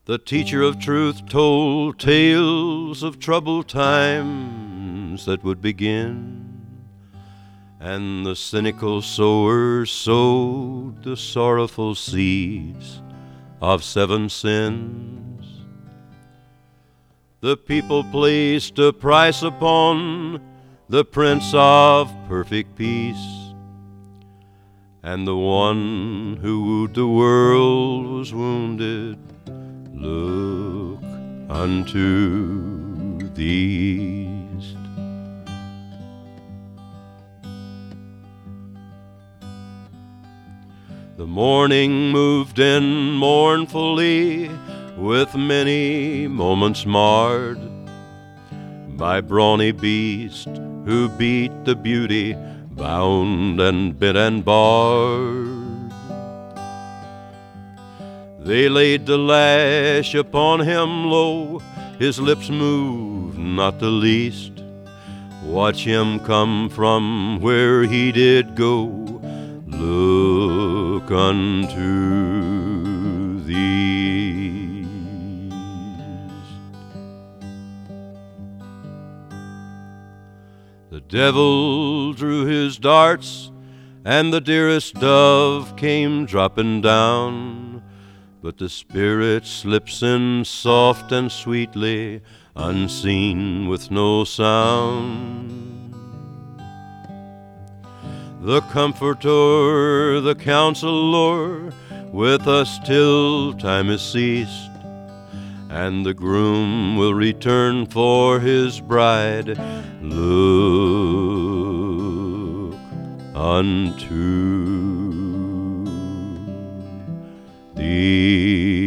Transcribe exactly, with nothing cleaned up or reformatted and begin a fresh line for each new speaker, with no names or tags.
The teacher of truth told tales of troubled times that would begin, and the cynical sower sowed the sorrowful seeds of seven sins. The people placed a price upon the Prince of Perfect Peace, and the one who wooed the world was wounded. Look unto the east. The morning moved in mournfully, with many moments marred by brawny beast who beat the beauty, bound and bit and barred. They laid the lash upon him low, his lips moved not the least. Watch him come from where he did go. Look unto the east. The devil drew his darts, and the dearest dove came dropping down, but the Spirit slips in soft and sweetly, unseen with no sound. The Comforter, the Counselor, with us till time is ceased, and the groom will return for his bride. Look unto thee.